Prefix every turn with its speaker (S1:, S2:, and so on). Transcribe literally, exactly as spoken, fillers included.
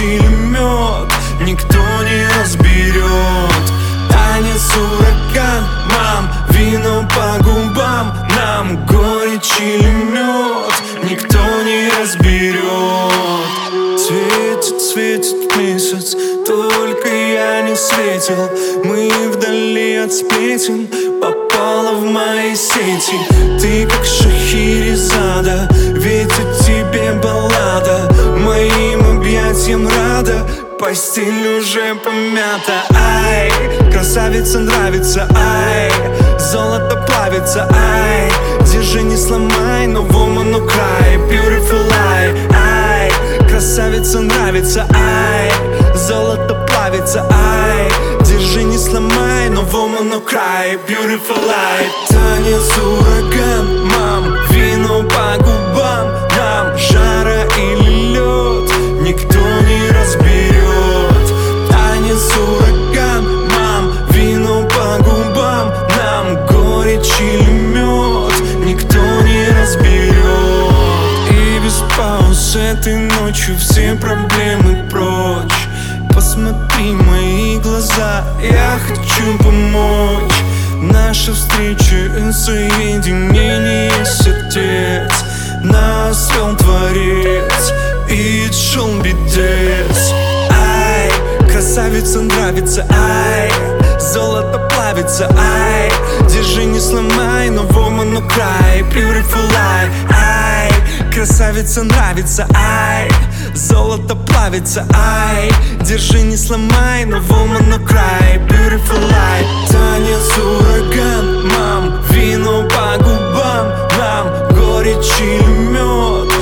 S1: или мед, никто не разберет. Танец ураган, мам, вино по губам, нам горечь или мед, никто не разберет. Светит, светит месяц, только я не светил. Мы вдали от сплетен, попала в мои сети. Ты как Шахерезада, ведь о тебе баллада. Моим объятиям рада, постель уже помята. Ай, красавица нравится, ай, золото плавится, ай. Держи, не сломай, но woman no cry, beautiful eye, ай. Красавица нравится, ай, золото плавится, ай. Держи, не сломай, но woman no cry, beautiful eye. Танец ураган, мам, вино по губам, нам жара или лед, никто не разберет. Танец ураган, мам, вино по губам, нам горечь или мед, никто не разберет. И без пауз этой ночью все проблемы прочь. Посмотри в мои глаза, я хочу помочь. Наша встреча — соединение сердец. Нас вел Творец, it should be this. Ай, красавица нравится, ай, золото плавится, ай. Держи, не сломай, но woman no cry, beautiful eye, ай. Красавица нравится, ай, золото плавится, ай. Держи, не сломай, но woman no cry, beautiful eye. Танец ураган, мам, вино по губам, нам горечь или мед,